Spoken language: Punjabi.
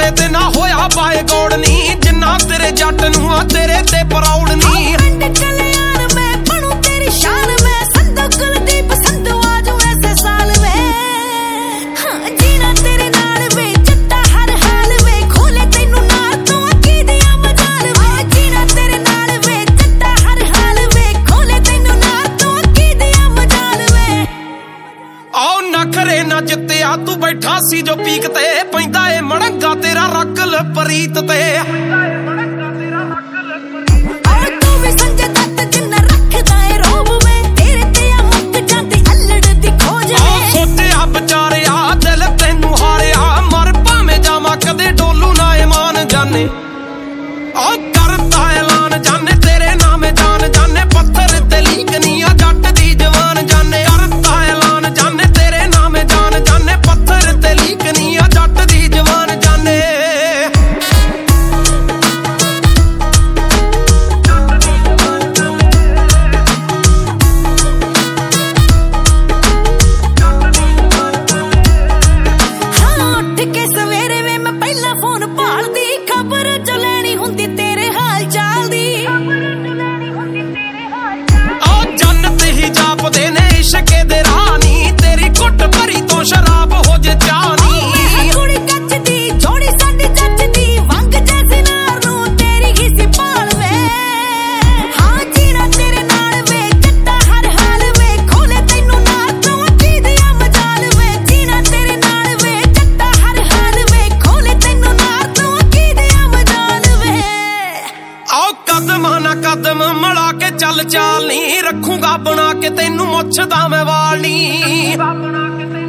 ਕਿਸੇ ਤੇ ਨਾ ਹੋਇਆ ਬਾਏ ਗੋੜ ਨੀ, ਜਿੰਨਾ ਤੇਰੇ ਜੱਟ ਨੂੰ ਆ ਤੇਰੇ ਤੇ ਪ੍ਰਾਊਡ ਨੀ। ਪਿੰਡ ਕਲਿਆਣ ਮੈਂ ਬਣੂ ਤੇਰੀ ਸ਼ਾਨ, ਮੈਂ ਸੰਧੂ ਕੁਲਦੀਪ ਸੰਧੂ ਆਜੂ ਐਸੇ ਸਾਲ ਵੇ। ਹਾਂ ਜੀਣਾ ਤੇਰੇ ਨਾਲ ਵੇ ਜੱਟਾ ਹਰ ਹਾਲ ਵੇ, ਖੋਲੇ ਤੈਨੂੰ ਨਾਲ ਤੋਂ ਕੀ ਦਿਆਂ ਮਜਾਲ ਵੇ। ਜੀਣਾ ਤੇਰੇ ਨਾਲ ਵੇ ਜੱਟਾ ਹਰ ਹਾਲ ਵੇ, ਖੋਲੇ ਤੈਨੂੰ ਨਾਲ ਤੋਂ ਕੀ ਦਿਆਂ ਮਜਾਲ ਵੇ। ਆਓ ਨਖਰੇ ਨਾ ਜਿੱਤਿਆ ਤੂੰ ਬੈਠਾ ਸੀ ਜੋ ਪੀਕ ਤੇ, ਪੈਂਦਾ ਏ ਮੜੰਗਾ ਤੇਰਾ ਰੱਕਲ ਪ੍ਰੀਤ ਤੇ। ਤੂੰ ਵੀ ਸੰਜੇ ਦੱਤ ਜਿੰਨਾ ਰੱਖਦਾ ਏ ਰੋਬ ਵੇ, ਤੇਰੇ ਤੇ ਆ ਮੁੱਕ ਜਾਂਦੀ ਅਲੜ ਦੀ ਖੋਜ ਵੇ। ਸੋਚਿਆ ਵਿਚਾਰਿਆ ਦਿਲ ਤੈਨੂੰ ਹਾਰਿਆ, ਮਰ ਭਾਵੇਂ ਜਾਵਾਂ ਕਦੇ ਡੋਲੂ ਨਾ ਇਮਾਨ ਜਾਨੇ। ਆ ਕਰਦਾ ਐਲਾਨ ਜਾਨੇ ਤੇਰੇ ਨਾਮੇ ਜਾਨ ਜਾਨੇ, ਪੱਥਰ ਤੇ ਲੀਕਨੀ ਆ ਜੱਟ ਦੀ ਜਵਾਨ ਜਾਨੇ। ਕਰਦਾ ਐਲਾਨ ਜਾਨੇ ਤੇਰੇ ਨਾਮੇ ਜਾਨ ਜਾਨੇ, ਪੱਥਰ ਤੇ ਲੀਕਨੀ ਆ ਜੱਟ ਦੀ ਜਵਾਨ ਜਾਨੇ। ਹਾਂ ਉੱਠ ਕੇ ਸਵੇਰੇ ਵੇ ਮੈਂ ਪਹਿਲਾਂ ਫੋਨ ਭਾਲਦੀ, ਖਬਰ ਜੋ ਲੈਣੀ ਹੁੰਦੀ ਤੇਰੇ ਹਾਲ ਚਾਲ ਦੀ। ਆ ਜੰਨਤ ਹੀ ਜਾਪਦੇ ਨੇ ਇਸ਼ਕੇ ਦੇ ਰਾਨੀ, ਤੇਰੀ ਘੁੱਟ ਭਰੀ ਤੋਂ ਸ਼ਰਾਬ ਹੋ ਜੇ ਚਾਨੀ। ਕੁੜੀ ਕੱਚ ਦੀ ਜੋੜੀ ਸਾਡੀ ਜੱਜ ਦੀ, ਵੰਗ ਜੈਸੇ ਨਾਰ ਨੂੰ ਤੇਰੀ ਹੀ ਸੀ ਭਾਲ ਵੇ। ਹਾਂ ਜੀਣਾ ਤੇਰੇ ਨਾਲ ਵੇ ਜੱਟਾ ਹਰ ਹਾਲ ਵੇ, ਖੋਲੇ ਤੈਨੂੰ ਨਾਲ ਤੋਂ ਕੀ ਦਿਆਂ ਮਜਾਲ ਵੇ। ਜੀਣਾ ਤੇਰੇ ਨਾਲ ਵੇ ਜੱਟਾ ਹਰ ਹਾਲ ਵੇ, ਖੋਲੇ ਤੈਨੂੰ ਨਾਲ ਤੋਂ ਕੀ ਦਿਆਂ ਮਜਾਲ ਵੇ। ਆਓ ਕਦਮਾਂ ਨਾ ਕਦਮ ਮਿਲਾ ਕੇ ਚੱਲ ਚਾਲ ਨੀ, ਰੱਖੂਗਾ ਬਣਾ ਕੇ ਤੈਨੂੰ ਮੁੱਛ ਦਾ ਮੈਂ ਵਾਲ ਨੀ।